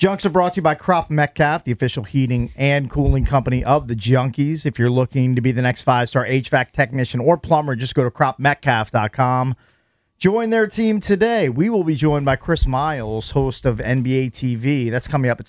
Junks are brought to you by Crop Metcalf, the official heating and cooling company of the Junkies. If you're looking to be the next 5-star HVAC technician or plumber, just go to cropmetcalf.com. Join their team today. We will be joined by Chris Miles, host of NBA TV. That's coming up at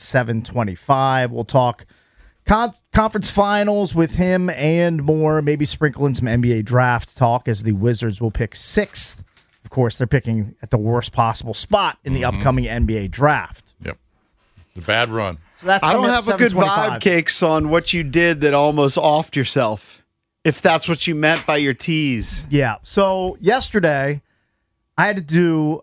7:25. We'll talk conference finals with him and more, maybe sprinkle in some NBA draft talk as the Wizards will pick 6th. Of course, they're picking at the worst possible spot in the upcoming NBA draft. Yep. The bad run. So that's I don't have a good vibe, Cakes, on what you did that almost offed yourself, if that's what you meant by your tease. Yeah. So yesterday, I had to do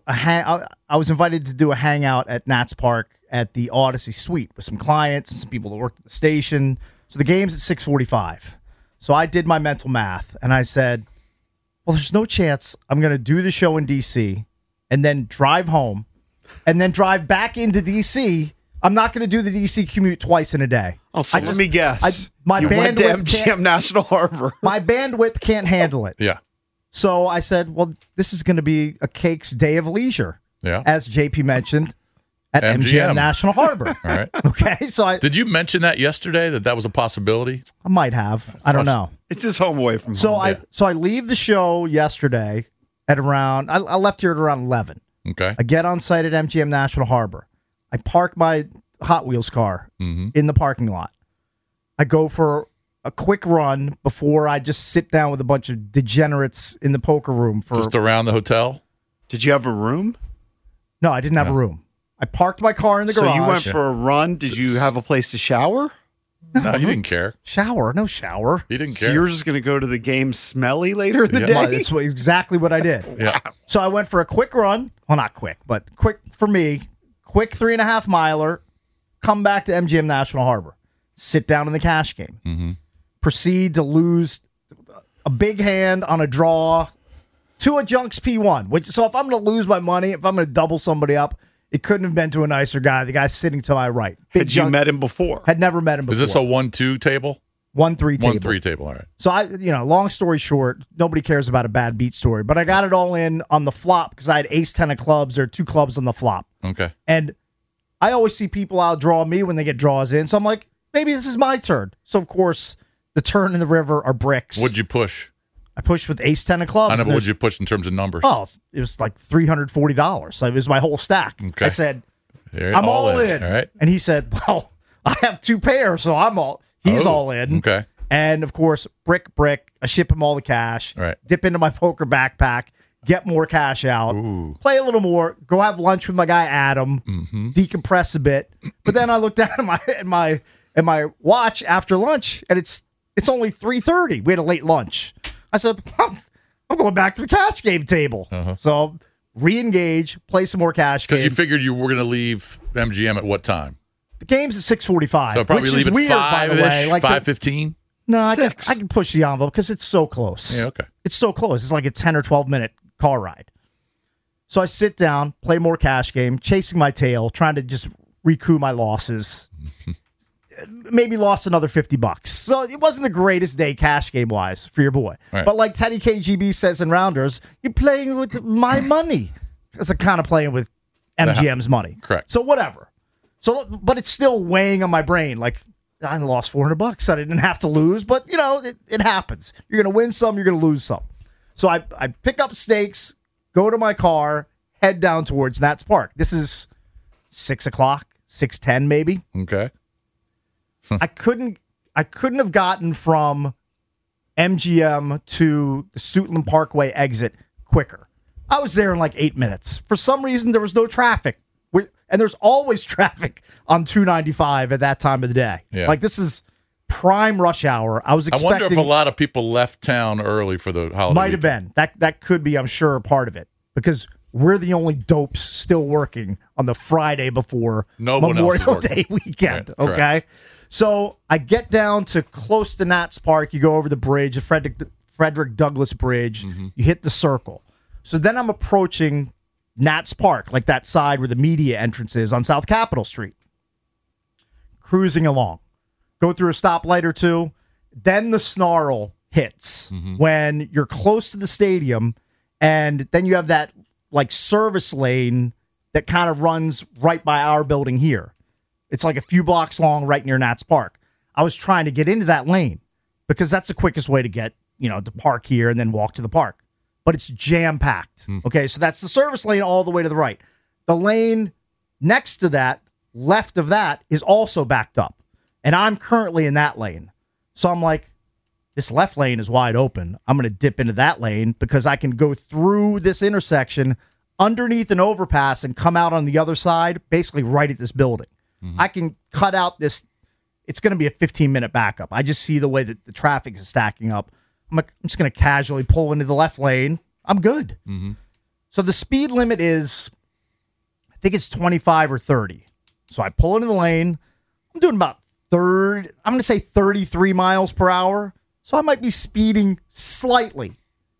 I was invited to do a hangout at Nats Park at the Odyssey Suite with some clients and some people that worked at the station. So the game's at 6:45. So I did my mental math, and I said, well, there's no chance I'm going to do the show in D.C. and then drive home and then drive back into D.C. I'm not going to do the D.C. commute twice in a day. Oh, so let me guess. You went to MGM National Harbor. My bandwidth can't handle it. Yeah. So I said, well, this is going to be a Cakes day of leisure, as JP mentioned, at MGM National Harbor. All right. Okay. So did you mention that yesterday, that was a possibility? I might have. I don't know. It's his home away from home. So I leave the show yesterday at around, I left here at around 11. Okay. I get on site at MGM National Harbor. I park my Hot Wheels car in the parking lot. I go for a quick run before I just sit down with a bunch of degenerates in the poker room. Just around the hotel? Did you have a room? No, I didn't have a room. I parked my car in the garage. So you went for a run. Did you have a place to shower? No, you didn't care. Shower? No shower. You didn't care. So you were just going to go to the game smelly later in the day? That's exactly what I did. Yeah. So I went for a quick run. Well, not quick, but quick for me. Quick 3.5 miler. Come back to MGM National Harbor. Sit down in the cash game. Proceed to lose a big hand on a draw to a Junks P1. So if I'm going to lose my money, if I'm going to double somebody up, it couldn't have been to a nicer guy. The guy sitting to my right. Had you met him before? Had never met him before. Is this a 1-2 table? 1-3 table. 1-3 table, all right. So long story short, nobody cares about a bad beat story, but I got it all in on the flop because I had ace 10 of clubs. There are 2 clubs on the flop. Okay. And I always see people outdraw me when they get draws in. So I'm like, maybe this is my turn. So of course, the turn and the river are bricks. What'd you push? I pushed with ace 10 of clubs. I know, but what'd you push in terms of numbers? Oh, it was like $340. So it was my whole stack. Okay. I said, I'm all in. All right. And he said, well, I have 2 pairs, so he's all in. Okay. And of course, brick, I ship him all the cash, right. Dip into my poker backpack, get more cash out, play a little more, go have lunch with my guy Adam, decompress a bit. But then I looked down at my watch after lunch, and it's only 3:30. We had a late lunch. I said, I'm going back to the cash game table. So re-engage, play some more cash game. Because you figured you were going to leave MGM at what time? The game's at 6:45. So probably which leave is at weird, 5-ish, by the way. Like 5:15? No, I can push the envelope because it's so close. Yeah, okay. It's so close. It's like a 10 or 12-minute car ride. So I sit down, play more cash game, chasing my tail, trying to just recoup my losses. Maybe lost another $50. So it wasn't the greatest day cash game wise for your boy. Right. But like Teddy KGB says in Rounders, you're playing with my money. It's a kind of playing with MGM's money. Correct. So whatever. So, but it's still weighing on my brain. Like, I lost $400. I didn't have to lose, but it happens. You're going to win some, you're going to lose some. So I pick up stakes, go to my car, head down towards Nats Park. This is 6 o'clock, 6:10 maybe. Okay. I couldn't have gotten from MGM to the Suitland Parkway exit quicker. I was there in like 8 minutes. For some reason, there was no traffic. And there's always traffic on 295 at that time of the day. Yeah. Like, this is prime rush hour. I wonder if a lot of people left town early for the holiday. Might have been. That could be, I'm sure, part of it. Because we're the only dopes still working on the Friday before Memorial Day weekend. Right, okay? correct. So I get down to close to Nats Park. You go over the bridge, the Frederick Douglass Bridge. You hit the circle. So then I'm approaching Nats Park, like that side where the media entrance is on South Capitol Street. Cruising along. Go through a stoplight or two. Then the snarl hits when you're close to the stadium, and then you have that like service lane that kind of runs right by our building here. It's like a few blocks long right near Nats Park. I was trying to get into that lane because that's the quickest way to get, to park here and then walk to the park. But it's jam-packed. Okay, so that's the service lane all the way to the right. The lane next to that, left of that, is also backed up. And I'm currently in that lane. So I'm like, this left lane is wide open. I'm going to dip into that lane because I can go through this intersection underneath an overpass and come out on the other side, basically right at this building. I can cut out this. It's going to be a 15-minute backup. I just see the way that the traffic is stacking up. I'm just going to casually pull into the left lane. I'm good. So the speed limit is, I think it's 25 or 30. So I pull into the lane. I'm doing about I'm going to say 33 miles per hour. So I might be speeding slightly.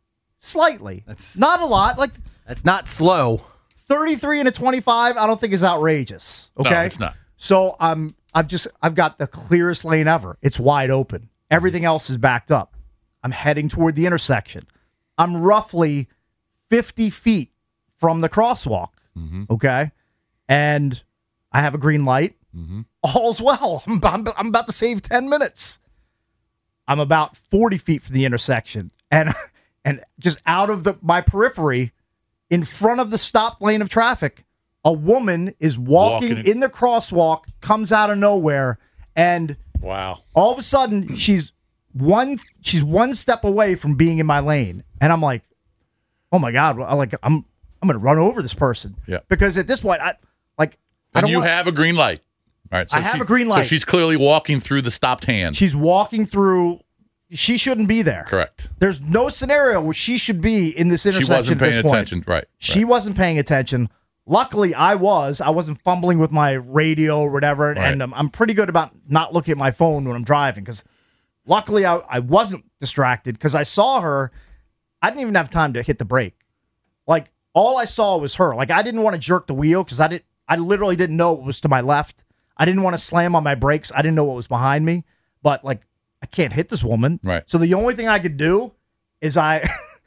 That's not a lot. Like, that's not slow. 33 and a 25, I don't think is outrageous. Okay, No, it's not. So I've got the clearest lane ever. It's wide open. Everything else is backed up. I'm heading toward the intersection. I'm roughly 50 feet from the crosswalk. Okay, and I have a green light. All's well. I'm about to save 10 minutes. I'm about 40 feet from the intersection, and just out of my periphery, in front of the stopped lane of traffic, a woman is walking in the crosswalk, comes out of nowhere, and Wow. all of a sudden she's one step away from being in my lane, and I'm like, oh my God, I'm gonna run over this person. Yeah. Because at this point, I And don't you want, have a green light. All right. So I have a green light. So she's clearly walking through the stopped hand. she's walking through. She shouldn't be there. Correct. There's no scenario where she should be in this intersection. She wasn't at this paying point. attention. Right. She wasn't paying attention. Luckily, I wasn't fumbling with my radio or whatever, Right. and I'm pretty good about not looking at my phone when I'm driving because luckily I wasn't distracted because I saw her. I didn't even have time to hit the brake. Like, all I saw was her. Like, I didn't want to jerk the wheel because I literally didn't know what was to my left. I didn't want to slam on my brakes. I didn't know what was behind me. But, like, I can't hit this woman. Right. So the only thing I could do is I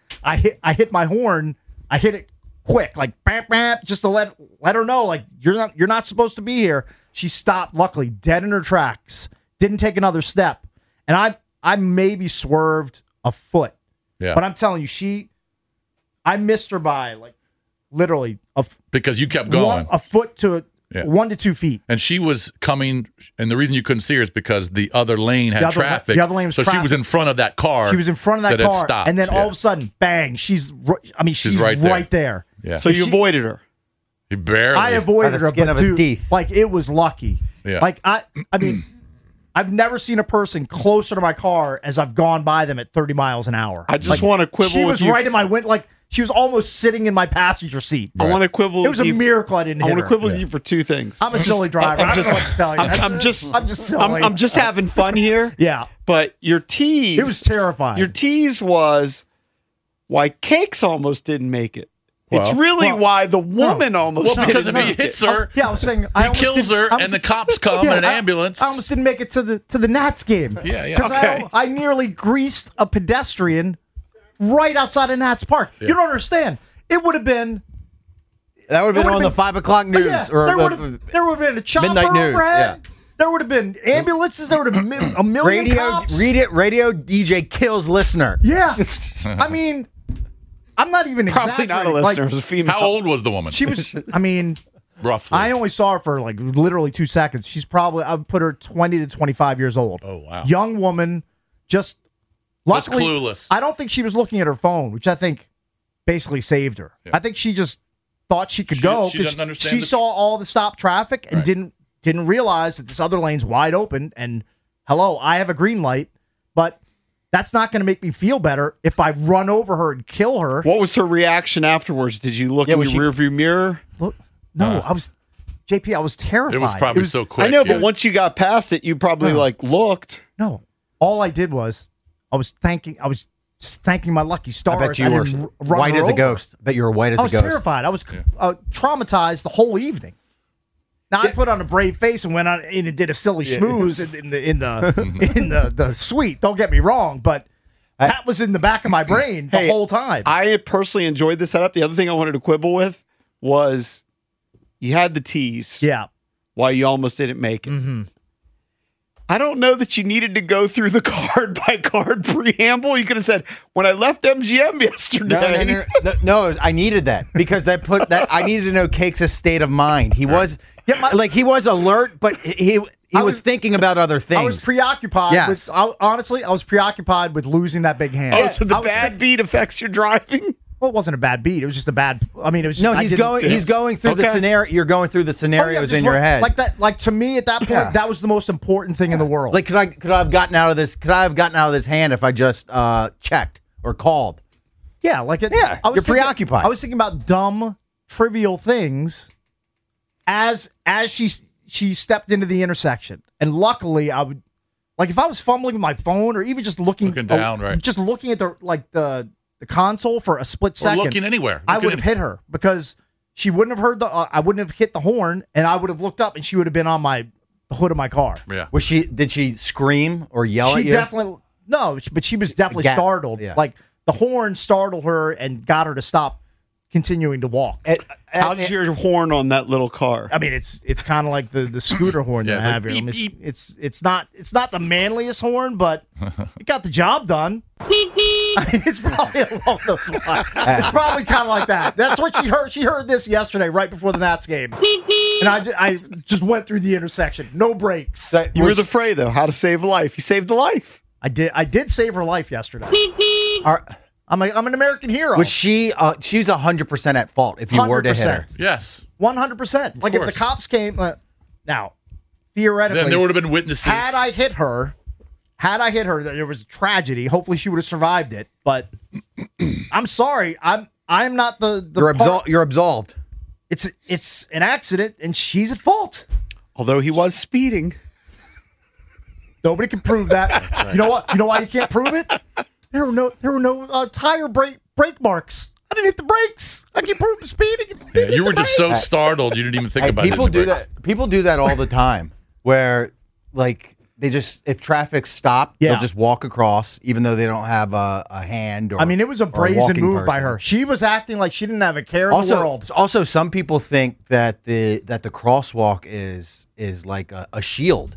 hit my horn. I hit it quick, like bam, bam, just to let her know, like, you're not supposed to be here. She stopped, luckily, dead in her tracks. Didn't take another step, and I maybe swerved a foot. Yeah. But I'm telling you, I missed her by like literally Because you kept going. a foot to Yeah. 1 to 2 feet. And she was coming, and the reason you couldn't see her is because the other lane had traffic. The other lane was so traffic. she was in front of that car. She was in front of that had car, stopped. and then Yeah. all of a sudden, bang! She's right right there. there. Yeah. So If you she- avoided her. He barely. I avoided By the her, skin but of his dude, teeth. like, it was lucky. Yeah. Like, I mean, I've never seen a person closer to my car as I've gone by them at 30 miles an hour. I just want to quibble She with was you. right in my window. Like, she was almost sitting in my passenger seat. I want to quibble. It was with a you. miracle I didn't I hit want to her. quibble with you for two things. I'm a silly driver. I don't know what to tell you. I'm just silly. I'm just having fun here. Yeah. But your tease. It was terrifying. Your tease was why Cakes almost didn't make it. It's Well- really why the woman almost Well, because didn't if he make hits it. her, Yeah, I was saying he I almost kills didn't- her, I was- and the cops come in an ambulance. I almost didn't make it to the Nats game. Yeah, yeah. 'Cause Okay. I nearly greased a pedestrian right outside of Nats Park. You don't understand. It would have been. That would have It been would've on the been- 5 o'clock news. Yeah, or there would have been a chopper Midnight news, overhead. yeah. There would have been ambulances. There would have been a million cops. radio DJ kills listener. Yeah, I mean, I'm not even Probably exaggerating. not a listener. It was a female. How old was the woman? She was. I mean, roughly. I only saw her for like literally 2 seconds. She's probably, I would put her 20 to 25 years old. Oh, wow. Young woman, just Just luckily clueless. I don't think she was looking at her phone, which I think basically saved her. Yeah. I think she just thought she could go she because doesn't understand she the- saw all the stopped traffic and Right. didn't realize that this other lane's wide open. And hello, I have a green light, but that's not going to make me feel better if I run over her and kill her. What was her reaction afterwards? Did you look in was your rearview mirror? Look, no, I was terrified. it was probably so quick. I know, yeah. but once you got past it, you probably looked. No, all I did was I was just thanking my lucky stars. I bet you were didn't run white her as a over. ghost. I bet you were white as I a was ghost. terrified. I was traumatized the whole evening. Now I put on a brave face and went on in and did a silly schmooze in the suite. Don't get me wrong, but that was in the back of my brain the Hey, whole time. I personally enjoyed the setup. The other thing I wanted to quibble with was you had the tease. Yeah, why you almost didn't make it. I don't know that you needed to go through the card by card preamble. You could have said, when I left MGM yesterday. No, I needed that because I needed to know Cakes' state of mind. He was he was alert, but he was thinking about other things. I was preoccupied with honestly, I was preoccupied with losing that big hand. Oh, so the bad beat affects your driving? Well, it wasn't a bad beat. It was just a bad. I mean, it was. He's going through the scenario. You're going through the scenarios in your head. Like that. Like to me, at that point, that was the most important thing in the world. Like, could I have gotten out of this? Could I have gotten out of this hand if I just checked or called? Yeah, you're preoccupied. I was thinking about dumb, trivial things as she stepped into the intersection, and luckily, I would if I was fumbling with my phone or even just looking down, right? Just looking at the console for a split second, or looking anywhere. I would have hit her because she wouldn't have heard I wouldn't have hit the horn, and I would have looked up, and she would have been on the hood of my car. Yeah. Did she scream or yell at you? But she was definitely startled. Yeah. Like the horn startled her and got her to stop continuing to walk. How's your horn on that little car? I mean, it's kind of like the scooter horn that I have here. Beep, beep. It's not the manliest horn, but it got the job done. I mean, it's probably along those lines. It's probably kind of like that. That's what she heard. She heard this yesterday, right before the Nats game, and I just went through the intersection, no brakes. You were the fray though. How to save a life? You saved a life. I did save her life yesterday. I'm an American hero. Was she's 100% at fault if you were to hit her? Yes. 100%. Like if the cops came now, theoretically, then there would have been witnesses. Had I hit her, there was tragedy. Hopefully, she would have survived it. But I'm sorry, I'm not the. You're absolved. It's an accident, and she's at fault. Although he was speeding, nobody can prove that. Right. You know what? You know why you can't prove it? There were no tire brake marks. I didn't hit the brakes. I can prove the speeding. You were just so startled you didn't even think about it. People do that. People do that all the time. Where they just if traffic stopped, they'll just walk across, even though they don't have a hand. Or, I mean, it was a brazen move by her. She was acting like she didn't have a care in the world. Also, some people think that the crosswalk is like a shield.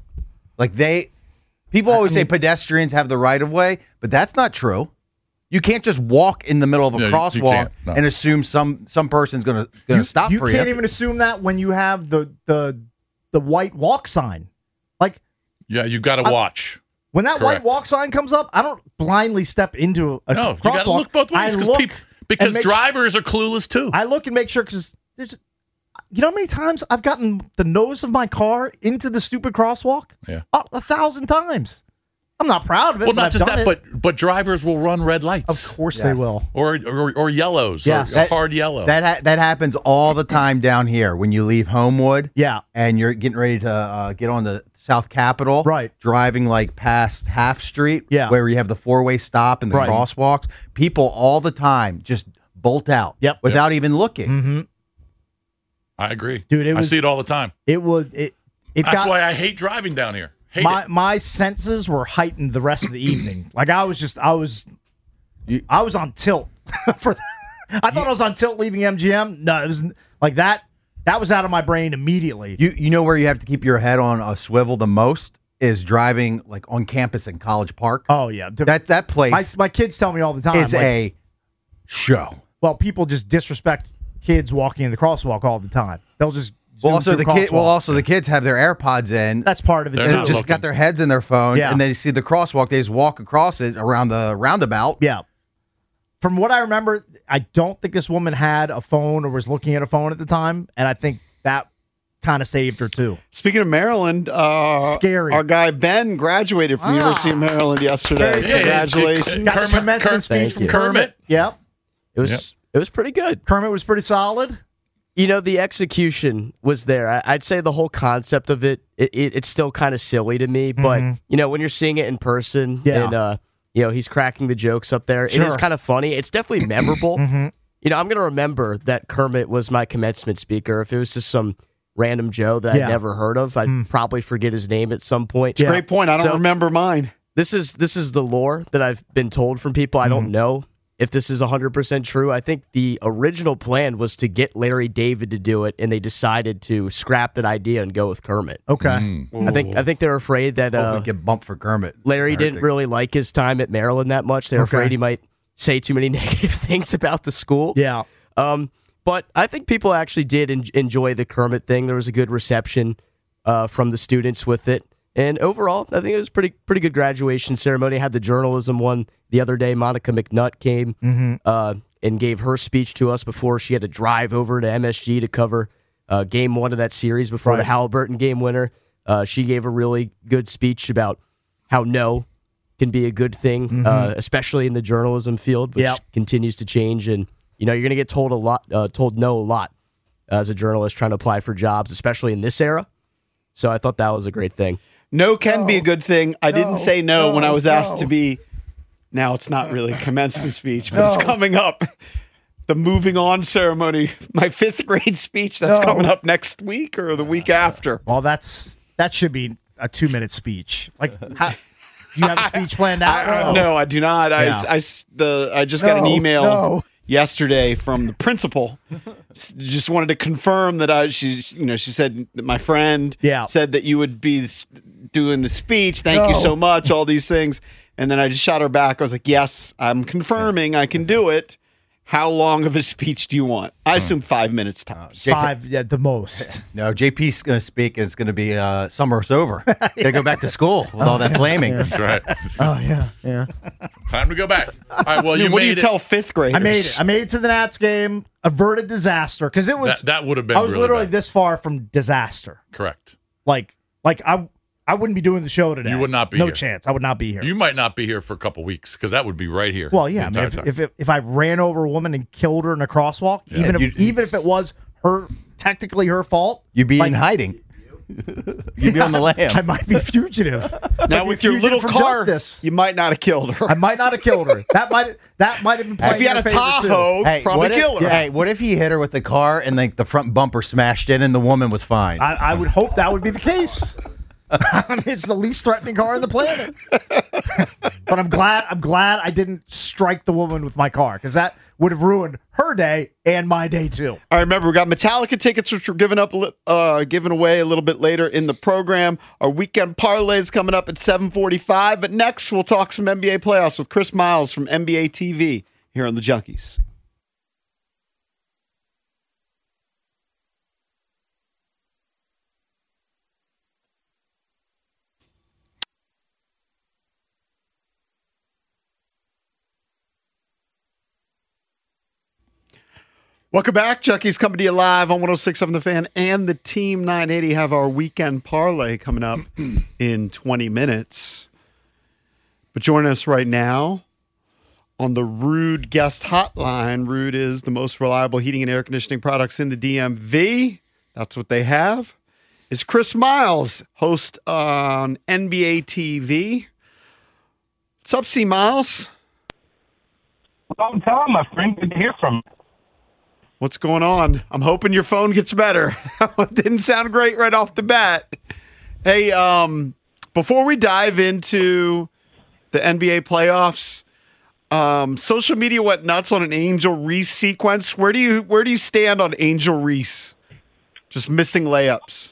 People always say pedestrians have the right of way, but that's not true. You can't just walk in the middle of a crosswalk and assume some person's going to stop for you. You can't even assume that when you have the white walk sign. You got to watch. When that white walk sign comes up, I don't blindly step into a crosswalk. You got to look both ways because drivers are clueless too. I look and make sure because there's. You know how many times I've gotten the nose of my car into the stupid crosswalk? Yeah. 1,000 times. I'm not proud of it. Well, not just that, but drivers will run red lights. Of course they will. Or yellows. Yes. Or hard yellow. That happens all the time down here when you leave Homewood. Yeah. And you're getting ready to get on the South Capitol. Right. Driving past Half Street. Yeah. Where you have the four-way stop and the crosswalks. People all the time just bolt out. Yep. Without even looking. Mm-hmm. I agree. Dude, I see it all the time. That's why I hate driving down here. My senses were heightened the rest of the evening. I was on tilt for that. I thought I was on tilt leaving MGM. No, it was like that. That was out of my brain immediately. You know where you have to keep your head on a swivel the most is driving on campus in College Park. Oh yeah, that place. My kids tell me all the time is a show. Well, people just disrespect kids walking in the crosswalk all the time. They'll just also the kids have their AirPods in. That's part of it. They're Too. not just got their heads in their phone, and they see the crosswalk. They just walk across it around the roundabout. Yeah. From what I remember, I don't think this woman had a phone or was looking at a phone at the time, and I think that kind of saved her too. Speaking of Maryland, scary. Our guy Ben graduated from University of Maryland yesterday. Congratulations! Got the commencement speech from Kermit. Yep. It was pretty good. Kermit was pretty solid. The execution was there. I'd say the whole concept of it's still kind of silly to me. But, when you're seeing it in person and, he's cracking the jokes up there, it is kind of funny. It's definitely memorable. I'm going to remember that Kermit was my commencement speaker. If it was just some random Joe that I'd never heard of, I'd probably forget his name at some point. Great point. I don't remember mine. This is the lore that I've been told from people. I don't know if this is 100% true. I think the original plan was to get Larry David to do it, and they decided to scrap that idea and go with Kermit. Okay. I think they're afraid that get bumped for Kermit. Larry didn't really like his time at Maryland that much. They're afraid he might say too many negative things about the school. Yeah. But I think people actually did enjoy the Kermit thing. There was a good reception from the students with it. And overall, I think it was pretty good graduation ceremony. I had the journalism one the other day. Monica McNutt came and gave her speech to us before she had to drive over to MSG to cover game one of that series before the Halliburton game winner. She gave a really good speech about how no can be a good thing, especially in the journalism field, which continues to change. And you're going to get told no a lot as a journalist trying to apply for jobs, especially in this era. So I thought that was a great thing. No can be a good thing. I didn't say no when I was asked to be. Now it's not really a commencement speech, but it's coming up. The moving on ceremony, my 5th grade speech that's coming up next week or the week after. Well, that should be a 2-minute speech. Like, do you have a speech planned out? No, I do not. Yeah. I just got an email yesterday from the principal. Just wanted to confirm that she said that my friend said that you would be doing the speech. Thank you so much. All these things. And then I just shot her back. I was like, yes, I'm confirming I can do it. How long of a speech do you want? I assume 5 minutes tops. 5 at the most. No, JP's going to speak, and it's going to be summer's over. Got to go back to school with all that flaming. That's right. Oh, yeah. Time to go back. All right, well, What do you tell 5th graders? I made it to the Nats game, averted disaster, because it was... That would have been I was really literally bad. this far from disaster. Correct. Like I wouldn't be doing the show today. You would not be no here. chance. I would not be here. You might not be here for a couple weeks because that would be right here. Well, yeah. I the mean, entire time. if I ran over a woman and killed her in a crosswalk, even if it was technically her fault, You'd be in hiding. You'd be on the lam. I might be fugitive. Now with your little from car, justice. you might not have killed her. I might not have killed her. That might have been playing If you had in a her favor, too. Tahoe, probably kill her. Hey, what if he hit her with the car and like the front bumper smashed in and the woman was fine? I would hope that would be the case. I mean, it's the least threatening car on the planet. But I'm glad I didn't strike the woman with my car, because that would have ruined her day and my day too. All right, remember, we got Metallica tickets, which we're giving away a little bit later in the program. Our weekend parlay is coming up at 7:45. But next, we'll talk some NBA playoffs with Chris Miles from NBA TV here on the Junkies. Welcome back. Junkies coming to you live on 106.7 The Fan and the Team 980 have our weekend parlay coming up in 20 minutes. But joining us right now on the Rude guest hotline. Rude is the most reliable heating and air conditioning products in the DMV. That's what they have. Is Chris Miles, host on NBA TV. What's up, C. Miles? Long time, my friend. Good to hear from you. What's going on? I'm hoping your phone gets better. It didn't sound great right off the bat. Hey, before we dive into the NBA playoffs, social media went nuts on an Angel Reese sequence. Where do you stand on Angel Reese? Just missing layups.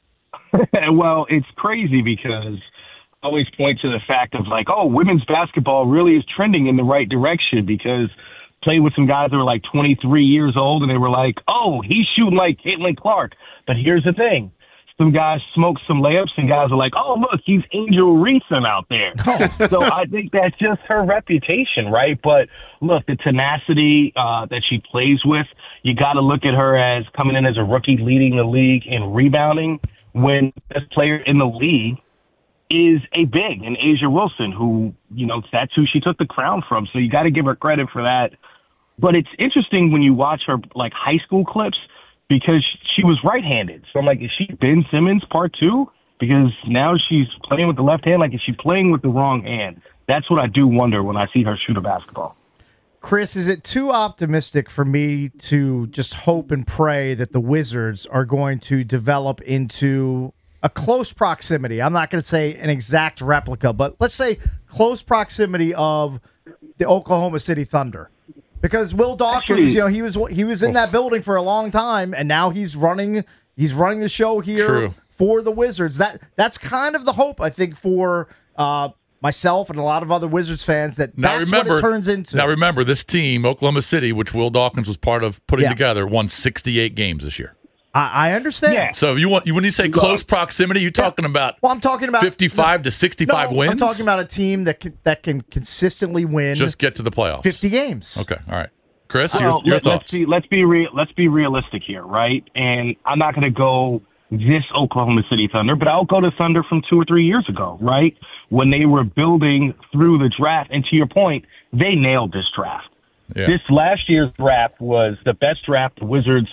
Well, it's crazy because I always point to the fact of like, oh, women's basketball really is trending in the right direction, because played with some guys that were like 23 years old, and they were like, oh, he's shooting like Caitlin Clark. But here's the thing. Some guys smoke some layups, and guys are like, oh, look, he's Angel Reese'ing out there. So I think that's just her reputation, right? But look, the tenacity that she plays with, you got to look at her as coming in as a rookie, leading the league in rebounding, when the best player in the league is a big, and Asia Wilson, who, that's who she took the crown from. So you got to give her credit for that. But it's interesting when you watch her like high school clips, because she was right-handed. So I'm like, is she Ben Simmons part 2? Because now she's playing with the left hand. Like, is she playing with the wrong hand? That's what I do wonder when I see her shoot a basketball. Chris, is it too optimistic for me to just hope and pray that the Wizards are going to develop into a close proximity? I'm not going to say an exact replica, but let's say close proximity of the Oklahoma City Thunder. Because Will Dawkins, he was in that building for a long time, and now he's running the show here for the Wizards. That's kind of the hope, I think, for myself and a lot of other Wizards fans that's what it turns into. Now remember, this team, Oklahoma City, which Will Dawkins was part of putting together, won 68 games this year. I understand. Yeah. So when you say close proximity, you're talking about I'm talking about 55 to 65 wins. I'm talking about a team that can consistently win. Just get to the playoffs. 50 games. Okay. All right. Chris, well, your thoughts. Let's be realistic here, right? And I'm not going to go this Oklahoma City Thunder, but I'll go to Thunder from 2 or 3 years ago, right? When they were building through the draft. And to your point, they nailed this draft. Yeah. This last year's draft was the best draft the Wizards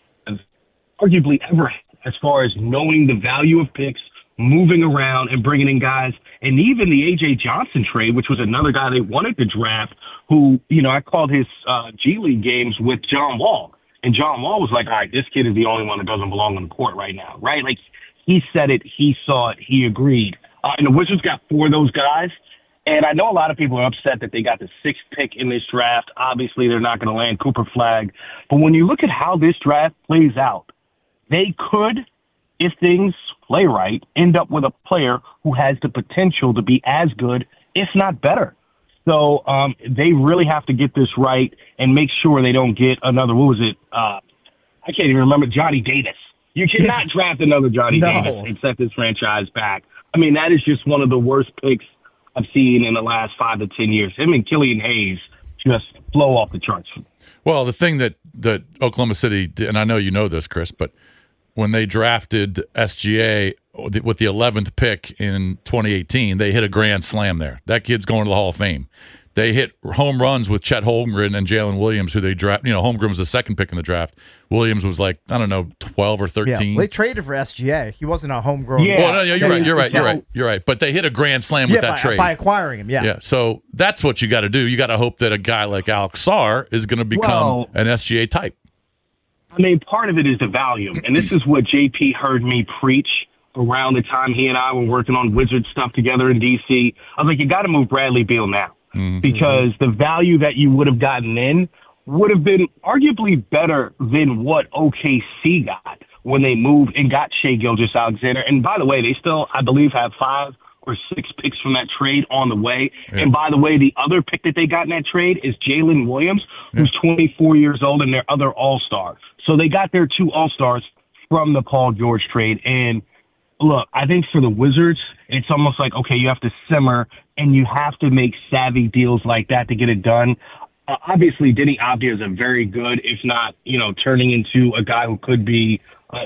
arguably ever had, as far as knowing the value of picks, moving around and bringing in guys. And even the A.J. Johnson trade, which was another guy they wanted to draft, who, I called his G League games with John Wall. And John Wall was like, all right, this kid is the only one that doesn't belong on the court right now, right? Like, he said it, he saw it, he agreed. And the Wizards got 4 of those guys. And I know a lot of people are upset that they got the 6th pick in this draft. Obviously, they're not going to land Cooper Flagg. But when you look at how this draft plays out, they could, if things play right, end up with a player who has the potential to be as good, if not better. So they really have to get this right and make sure they don't get another, what was it? I can't even remember, Johnny Davis. You cannot draft another Johnny Davis and set this franchise back. I mean, that is just one of the worst picks I've seen in the last 5 to 10 years. Him and Killian Hayes just blow off the charts. Well, the thing that Oklahoma City did, and I know you know this, Chris, but when they drafted SGA with the 11th pick in 2018, they hit a grand slam there. That kid's going to the Hall of Fame. They hit home runs with Chet Holmgren and Jalen Williams, who they draft. Holmgren was the 2nd pick in the draft. Williams was 12 or 13. Yeah, they traded for SGA. He wasn't a homegrown. Yeah. Well, no, you're right. But they hit a grand slam with that trade by acquiring him. Yeah. So that's what you got to do. You got to hope that a guy like Alex Sarr is going to become an SGA type. I mean, part of it is the value, and this is what JP heard me preach around the time he and I were working on Wizard stuff together in DC. I was like, you got to move Bradley Beal now, because the value that you would have gotten in would have been arguably better than what OKC got when they moved and got Shai Gilgeous-Alexander. And by the way, they still, I believe, have 5 or 6 picks from that trade on the way. Yeah. And by the way, the other pick that they got in that trade is Jalen Williams, who's 24 years old and their other all-star. So they got their 2 all-stars from the Paul George trade. And look, I think for the Wizards, it's almost like, okay, you have to simmer and you have to make savvy deals like that to get it done. Obviously, Denny Avdia is a very good, if not, turning into a guy who could be,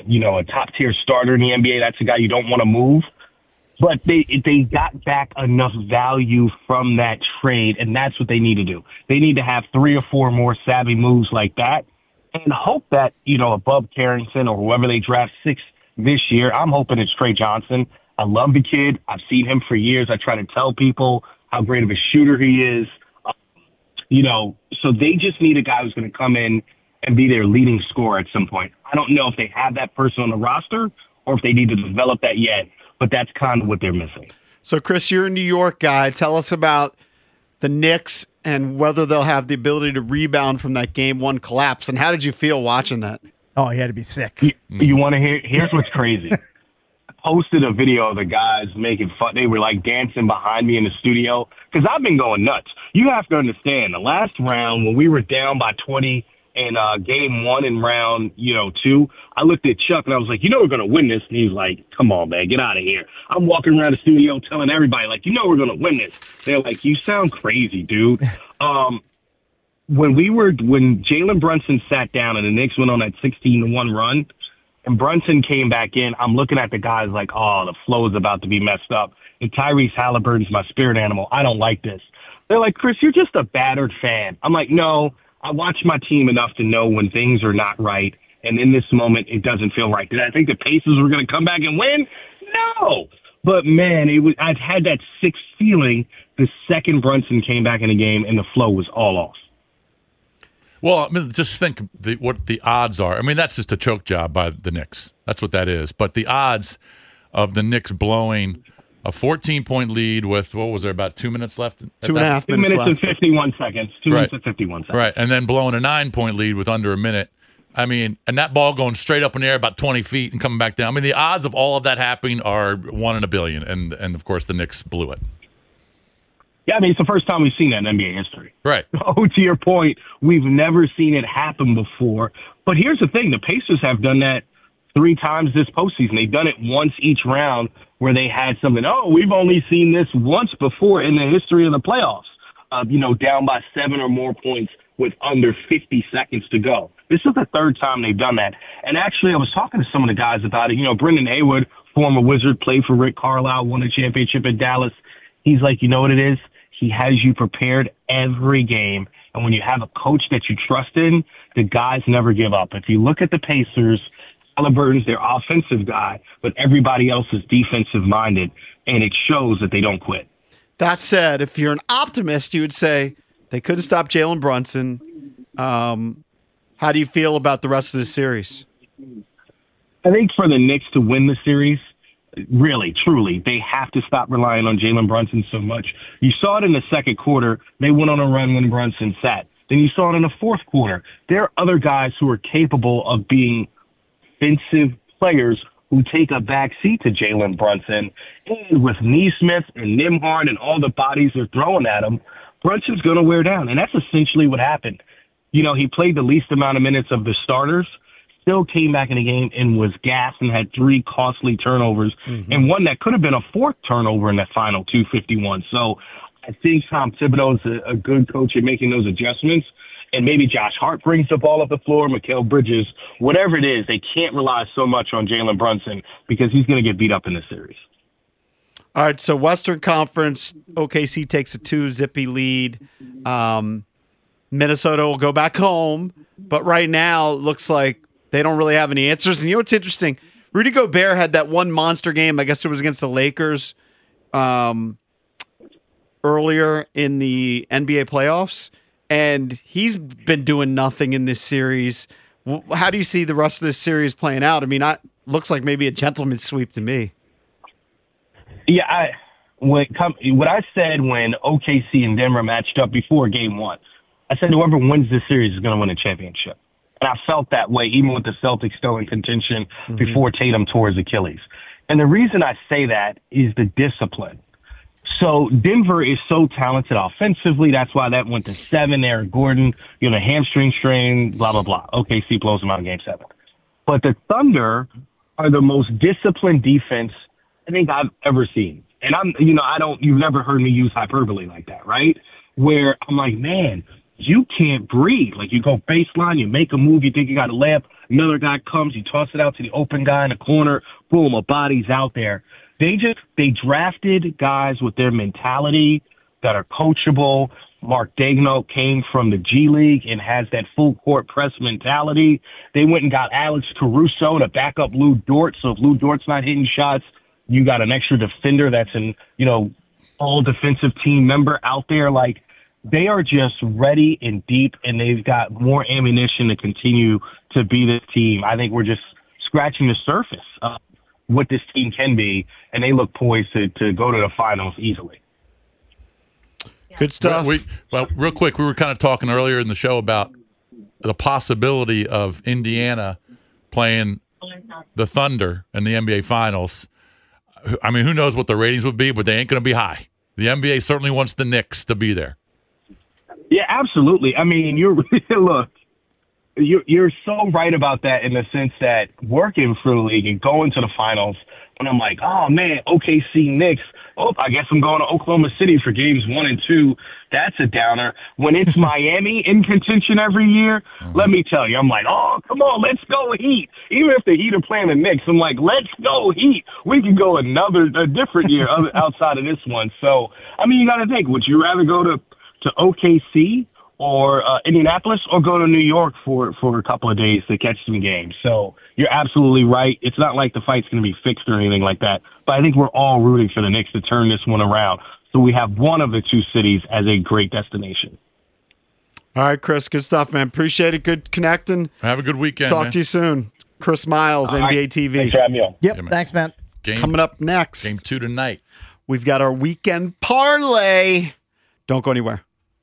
a top-tier starter in the NBA. That's a guy you don't want to move. But they got back enough value from that trade, and that's what they need to do. They need to have 3 or 4 more savvy moves like that and hope that, above Carrington or whoever they draft 6th this year, I'm hoping it's Trey Johnson. I love the kid. I've seen him for years. I try to tell people how great of a shooter he is. So they just need a guy who's going to come in and be their leading scorer at some point. I don't know if they have that person on the roster or if they need to develop that yet, but that's kind of what they're missing. So, Chris, you're a New York guy. Tell us about the Knicks and whether they'll have the ability to rebound from that Game 1 collapse. And how did you feel watching that? Oh, he had to be sick. You want to hear? Here's what's crazy. I posted a video of the guys making fun. They were dancing behind me in the studio because I've been going nuts. You have to understand, the last round when we were down by 20 in Game 1 in round 2, I looked at Chuck and I was like, we're going to win this. And he's like, come on, man, get out of here. I'm walking around the studio telling everybody, we're going to win this. They're like, you sound crazy, dude. When Jalen Brunson sat down and the Knicks went on that 16-1 run and Brunson came back in, I'm looking at the guys like, oh, the flow is about to be messed up. And Tyrese Halliburton's my spirit animal. I don't like this. They're like, Chris, you're just a battered fan. I'm like, no, I watch my team enough to know when things are not right. And in this moment, it doesn't feel right. Did I think the Pacers were going to come back and win? No. But, man, I've had that sixth feeling the second Brunson came back in the game and the flow was all off. Well, just think what the odds are. That's just a choke job by the Knicks. That's what that is. But the odds of the Knicks blowing a 14-point lead with, what was there, about 2 minutes left? 2.5 2 minutes minutes left. and 51 seconds. 2 minutes and 51 seconds. Right, and then blowing a 9-point lead with under a minute. I mean, and that ball going straight up in the air about 20 feet and coming back down. I mean, the odds of all of that happening are 1 in a billion, and of course the Knicks blew it. Yeah, I mean, it's the first time we've seen that in NBA history. Right. Oh, to your point, we've never seen it happen before. But here's the thing. The Pacers have done that 3 times this postseason. They've done it once each round where they had something. Oh, we've only seen this once before in the history of the playoffs. Down by 7 or more points with under 50 seconds to go. This is the 3rd time they've done that. And actually, I was talking to some of the guys about it. Brendan Haywood, former Wizard, played for Rick Carlisle, won a championship in Dallas. He's like, you know what it is? He has you prepared every game. And when you have a coach that you trust in, the guys never give up. If you look at the Pacers, Halliburton's their offensive guy, but everybody else is defensive-minded, and it shows that they don't quit. That said, if you're an optimist, you would say they couldn't stop Jalen Brunson. How do you feel about the rest of the series? I think for the Knicks to win the series, really, truly, they have to stop relying on Jalen Brunson so much. You saw it in the second quarter. They went on a run when Brunson sat. Then you saw it in the fourth quarter. There are other guys who are capable of being offensive players who take a back seat to Jalen Brunson. And with Neesmith and Nembhard and all the bodies they're throwing at him, Brunson's going to wear down. And that's essentially what happened. He played the least amount of minutes of the starters, still came back in the game and was gassed and had 3 costly turnovers and one that could have been a 4th turnover in that final 251. So I think Tom Thibodeau is a good coach at making those adjustments. And maybe Josh Hart brings the ball up the floor, Mikal Bridges, whatever it is, they can't rely so much on Jalen Brunson because he's going to get beat up in this series. All right, so Western Conference, OKC takes a 2-zippy lead. Minnesota will go back home, but right now it looks like they don't really have any answers. And you know what's interesting? Rudy Gobert had that one monster game, I guess it was against the Lakers earlier in the NBA playoffs, and he's been doing nothing in this series. How do you see the rest of this series playing out? I mean, looks like maybe a gentleman's sweep to me. Yeah, what I said when OKC and Denver matched up before Game 1, I said whoever wins this series is going to win a championship. And I felt that way, even with the Celtics still in contention before Tatum tore his Achilles. And the reason I say that is the discipline. So Denver is so talented offensively. That's why that went to 7. Eric Gordon, hamstring strain, blah, blah, blah. OKC blows them out in Game 7. But the Thunder are the most disciplined defense I think I've ever seen. And you've never heard me use hyperbole like that, right? Where I'm like, man, you can't breathe. Like, you go baseline, you make a move, you think you got a layup, another guy comes, you toss it out to the open guy in the corner, boom, a body's out there. They drafted guys with their mentality that are coachable. Mark Daigneault came from the G League and has that full court press mentality. They went and got Alex Caruso to back up Lou Dort. So if Lou Dort's not hitting shots, you got an extra defender that's an, all defensive team member out there. Like, they are just ready and deep, and they've got more ammunition to continue to be this team. I think we're just scratching the surface of what this team can be, and they look poised to go to the finals easily. Good stuff. Well, real quick, we were kind of talking earlier in the show about the possibility of Indiana playing the Thunder in the NBA Finals. I mean, who knows what the ratings would be, but they ain't going to be high. The NBA certainly wants the Knicks to be there. Yeah, absolutely. I mean, you're so right about that in the sense that working for the league and going to the finals, when I'm like, oh, man, OKC Knicks, I guess I'm going to Oklahoma City for games 1 and 2. That's a downer. When it's Miami in contention every year, let me tell you, I'm like, oh, come on, let's go Heat. Even if the Heat are playing the Knicks, I'm like, let's go Heat. We can go a different year outside of this one. So, I mean, you got to think, would you rather go to OKC or Indianapolis or go to New York for a couple of days to catch some games? So you're absolutely right. It's not like the fight's going to be fixed or anything like that, but I think we're all rooting for the Knicks to turn this one around. So we have one of the 2 cities as a great destination. All right, Chris, good stuff, man. Appreciate it. Good connecting. Have a good weekend. Talk to you soon. Chris Miles, NBA TV. Thanks for having me on. Yep, thanks, man. Coming up next, Game 2 tonight. we've got our weekend parlay. Don't go anywhere.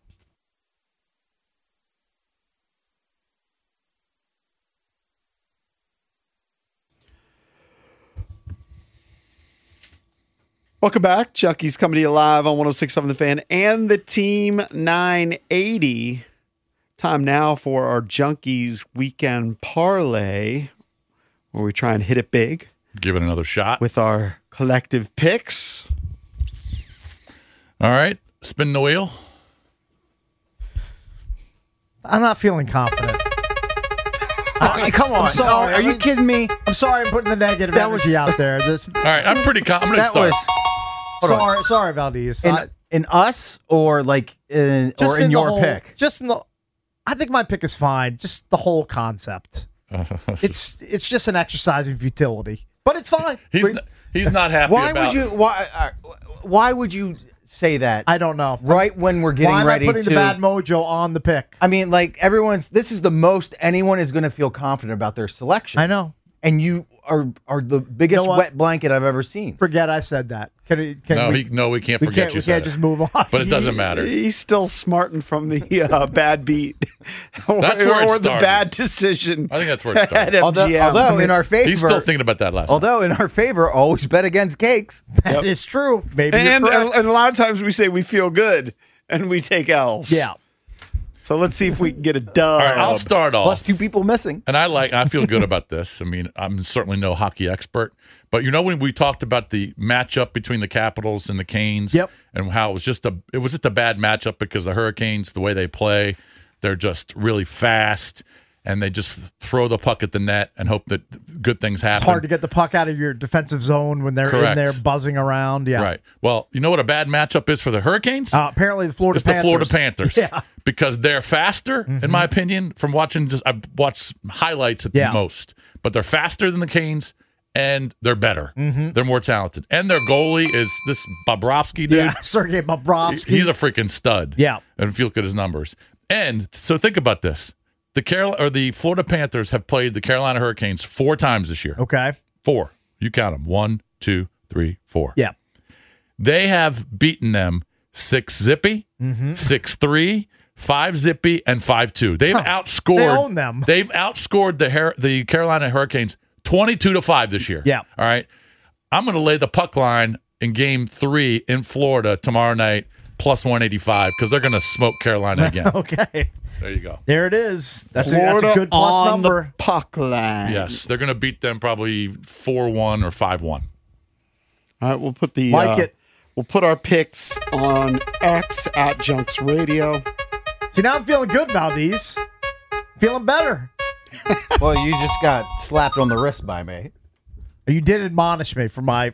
Welcome back. Chucky's coming to you live on 106.7 The Fan and the Team 980. Time now for our Junkies weekend parlay, where we try and hit it big Give it another shot. with our collective picks. All right. Spin the wheel. I'm not feeling confident. Come on. I'm sorry. Are you kidding me? I'm sorry I'm putting the negative energy out there. This, All right. I'm pretty confident. I'm going to start. sorry, Valdez. In us or like or in your whole, pick? Just in the. I think my pick is fine. Just the whole concept. It's just an exercise in futility, but it's fine. He's not happy Why about why would you say that? I don't know. Right when we're getting Why am ready I putting to the bad mojo on the pick? I mean, like this is the most anyone is going to feel confident about their selection. I know. And you are the biggest You know what? wet blanket I've ever seen. Forget I said that. Can we we can't forget you we said can't it. just move on. But it doesn't matter. He's still smarting from the bad beat. That's where it or the started. bad decision. I think that's where it started. at Although FGM. in our favor, He's still thinking about that last night. although in our favor, always bet against cakes. That is true. Maybe and, you're and, correct. and a lot of times we say we feel good and we take L's. Yeah. So let's see if we can get a dub. All right, I'll start off. Plus 2 people missing. And I feel good about this. I mean, I'm certainly no hockey expert, but when we talked about the matchup between the Capitals and the Canes, Yep. and how it was just a bad matchup because the Hurricanes, the way they play, they're just really fast and they just throw the puck at the net and hope that good things happen. It's hard to get the puck out of your defensive zone when they're Correct. in there buzzing around. Yeah. Right. Well, you know what a bad matchup is for the Hurricanes? Apparently the Florida It's the Panthers. Florida Panthers. Yeah. Because they're faster, in my opinion, from watching I've watched highlights at Yeah. the most. But they're faster than the Canes and they're better. They're more talented. And their goalie is this Bobrovsky dude. Yeah. Sergei Bobrovsky. He's a freaking stud. Yeah. And if you look at his numbers. And so think about this. The Florida Panthers have played the Carolina Hurricanes 4 times this year. Okay. 4. You count them. 1, 2, 3, 4. Yeah. They have beaten them 6-0, 6-3, 5-0, and 5-2. They've outscored. They own them. They've outscored the Carolina Hurricanes 22-5 this year. Yeah. All right. I'm going to lay the puck line in Game 3 in Florida tomorrow night plus 185 because they're going to smoke Carolina again. Okay. There you go. There it is. That's a Florida good plus on number. the puck line. Yes, they're going to beat them probably 4-1 or 5-1. All right, we'll put it. We'll put our picks on X at Junks Radio. See, now I'm feeling good, Valdez. Feeling better. Well, you just got slapped on the wrist by me. You did admonish me for my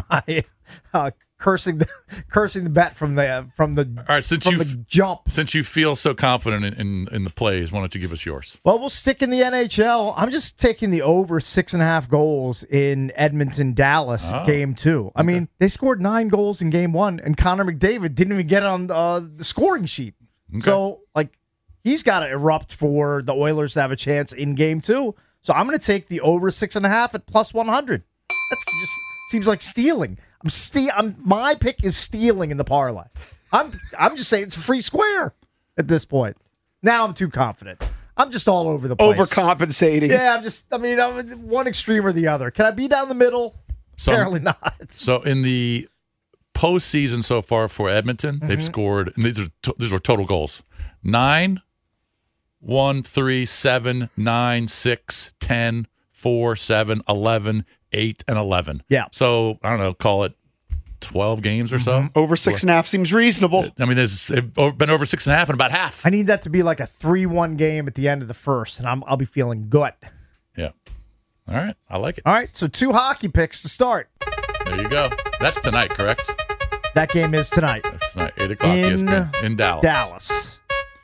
cursing the bet from the All right, since from the jump. Since you feel so confident in the plays, why don't you give us yours? Well, we'll stick in the NHL. I'm just taking the over 6.5 goals in Edmonton, Dallas, Game 2. I mean, they scored 9 goals in Game 1, and Connor McDavid didn't even get on the scoring sheet. Okay. So, he's got to erupt for the Oilers to have a chance in Game 2. So I'm going to take the over 6.5 at plus 100. That's just seems like stealing. My pick is stealing in the parlay. I'm just saying it's a free square at this point. Now I'm too confident. I'm just all over the place. Overcompensating. Yeah, I'm one extreme or the other. Can I be down the middle? Apparently not. So in the postseason so far for Edmonton, they've scored, and these are total goals: 9, 1, 3, 7, 9, 6, 10, 4, 7, 11, 8, and 11. Yeah. So I don't know, call it 12 games or so. Over 6.5 seems reasonable. I mean, they've been over 6.5 and about half. I need that to be like a 3-1 game at the end of the first, and I'll be feeling good. Yeah. All right. I like it. All right, so 2 hockey picks to start. There you go. That's tonight, correct? That game is tonight. That's tonight, 8 o'clock In ESPN in Dallas. Dallas.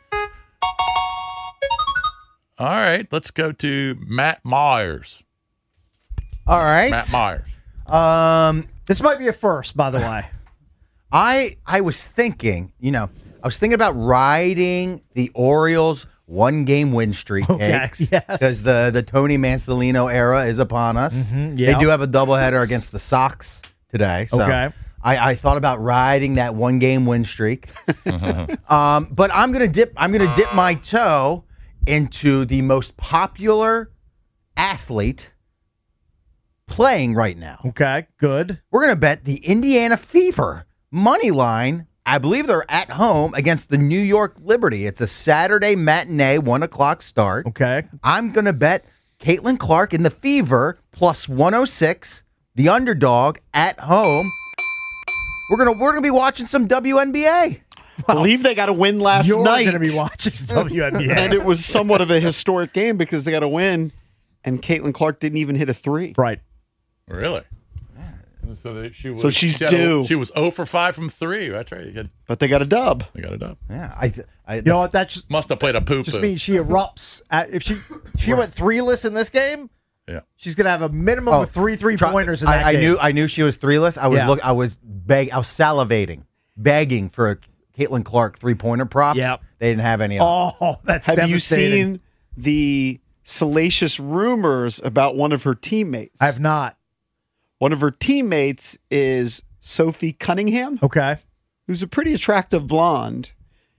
All right. Let's go to Matt Myers. All right. Matt Myers. This might be a first, by the way. I was thinking, I was thinking about riding the Orioles one-game win streak. Okay, yes. Because the Tony Mansolino era is upon us. yeah. They do have a doubleheader against the Sox today. So Okay. I thought about riding that one-game win streak. But I'm gonna dip my toe into the most popular athlete playing right now. Okay, good. We're going to bet the Indiana Fever money line. I believe they're at home against the New York Liberty. It's a Saturday matinee, 1:00 start. Okay. I'm going to bet Caitlin Clark in the Fever plus 106, the underdog at home. We're gonna be watching some WNBA. I believe they got a win last You're night. going to be watching WNBA. And it was somewhat of a historic game because they got a win, and Caitlin Clark didn't even hit a three. Right. Really? So she's due. She was 0 for 5 from 3. That's right. But they got a dub. They got it up. Yeah, You know what? That Must have played a poop. just means she erupts. If she went 3-less in this game, Yeah. she's going to have a minimum of 3 3-pointers in that I game. I knew she was 3-less. I was Yeah. I was salivating, begging for a Caitlin Clark 3-pointer props. Yep. They didn't have any. Of them. Oh, that's Have you devastating. seen the salacious rumors about one of her teammates? I have not. One of her teammates is Sophie Cunningham, Okay. who's a pretty attractive blonde.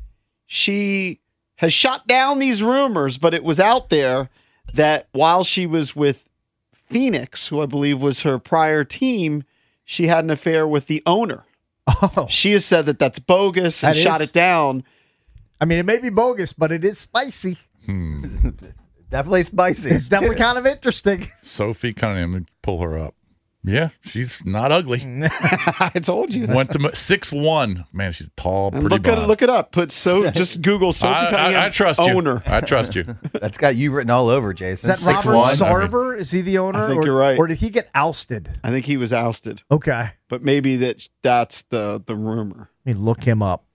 She has shot down these rumors, but it was out there that while she was with Phoenix, who I believe was her prior team, she had an affair with the owner. Oh, She has said that that's bogus and That shot is- it down. I mean, it may be bogus, but it is spicy. Definitely spicy. It's definitely kind of interesting. Sophie Cunningham, let me pull her up. Yeah, she's not ugly. I told you. Went to 6'1". Man, she's tall, And pretty blonde. look it up. Just Google Sophie Cunningham I trust owner. you. I trust you. That's got you written all over, Is Jason. that 6'1"? Robert Sarver? Is he the owner? I think or, you're right. Or did he get ousted? I think he was ousted, Okay. but maybe that's the rumor. Let me look him up.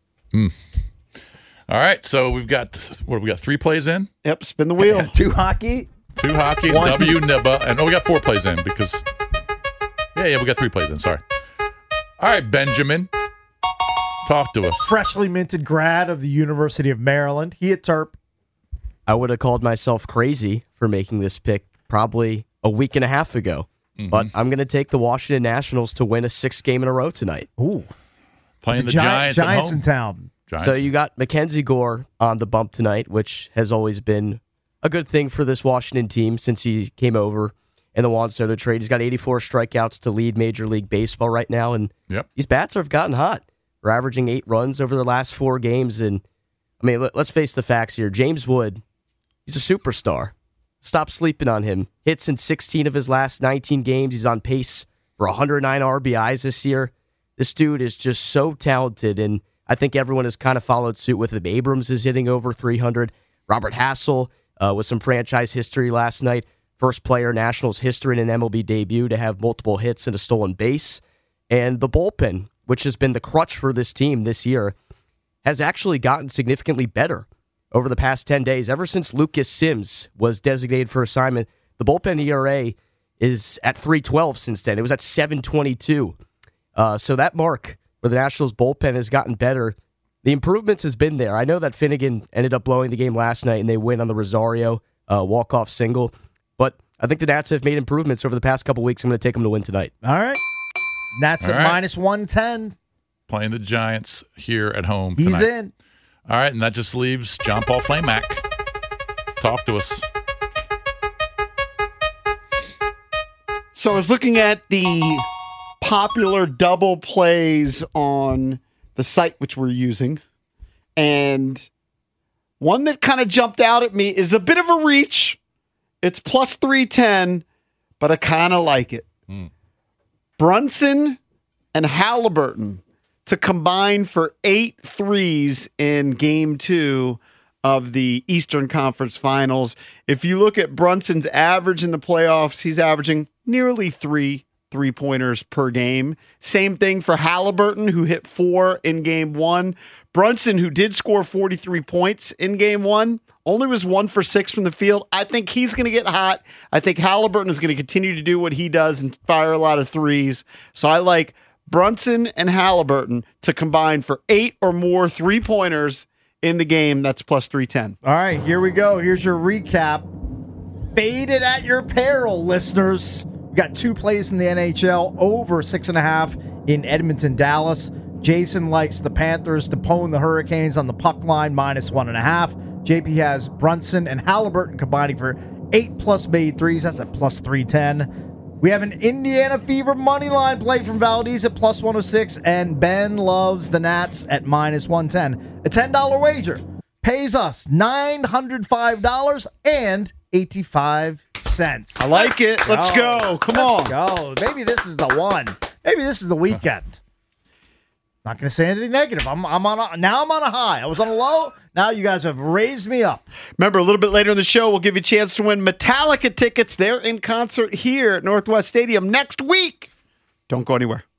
All right, so we've got 3 plays in, Yep, spin the wheel. 2 hockey. 2 hockey, One. W NIBA, and we got 4 plays in because we got 3 plays in. Sorry. All right, Benjamin, talk to us. Freshly minted grad of the University of Maryland. He at Terp. I would have called myself crazy for making this pick probably a week and a half ago. But I'm going to take the Washington Nationals to win a 6th game in a row tonight. Ooh. Playing the Giants at home. in town. Giants. So you got Mackenzie Gore on the bump tonight, which has always been a good thing for this Washington team since he came over in the Juan Soto trade. He's got 84 strikeouts to lead Major League Baseball right now, and Yep. these bats have gotten hot. They're averaging 8 runs over their last 4 games, and I mean, let's face the facts here. James Wood, he's a superstar. Stop sleeping on him. Hits in 16 of his last 19 games. He's on pace for 109 RBIs this year. This dude is just so talented, and I think everyone has kind of followed suit with him. Abrams is hitting over 300. Robert Hassel with some franchise history last night. First player in Nationals history in an MLB debut to have multiple hits and a stolen base. And the bullpen, which has been the crutch for this team this year, has actually gotten significantly better over the past 10 days. Ever since Lucas Sims was designated for assignment, the bullpen ERA is at 3.12 since then. It was at 7.22. So that mark where the Nationals bullpen has gotten better, the improvements has been there. I know that Finnegan ended up blowing the game last night and they win on the Rosario walk-off single, but I think the Nats have made improvements over the past couple weeks. I'm going to take them to win tonight. All right. Nats All at right. minus 110. Playing the Giants here at home He's tonight. in. All right, and that just leaves John Paul Flamack. Talk to us. So I was looking at the popular double plays on the site which we're using, and one that kind of jumped out at me is a bit of a reach. It's plus 310, but I kind of like it. Brunson and Halliburton to combine for 8 threes in game 2 of the Eastern Conference Finals. If you look at Brunson's average in the playoffs, he's averaging nearly 3 3-pointers per game. Same thing for Halliburton, who hit 4 in game 1. Brunson, who did score 43 points in game 1, only was 1 for 6 from the field. I think he's going to get hot. I think Halliburton is going to continue to do what he does and fire a lot of threes. So I like Brunson and Halliburton to combine for 8 or more 3-pointers in the game. That's plus 310. All right, here we go. Here's your recap. Fade it at your peril, listeners. We got 2 plays in the NHL, over 6.5 in Edmonton, Dallas. Jason likes the Panthers to pwn the Hurricanes on the puck line, minus 1.5. JP has Brunson and Halliburton combining for 8+ made threes. That's at plus 310. We have an Indiana Fever money line play from Valdez at plus 106, and Ben loves the Nats at minus 110. A $10 wager pays us $905.85. I like it. Let's go. Come on. Go. Maybe this is the one. Maybe this is the weekend. Not going to say anything negative. I'm on a high. I was on a low. Now you guys have raised me up. Remember, a little bit later in the show, we'll give you a chance to win Metallica tickets. They're in concert here at Northwest Stadium next week. Don't go anywhere.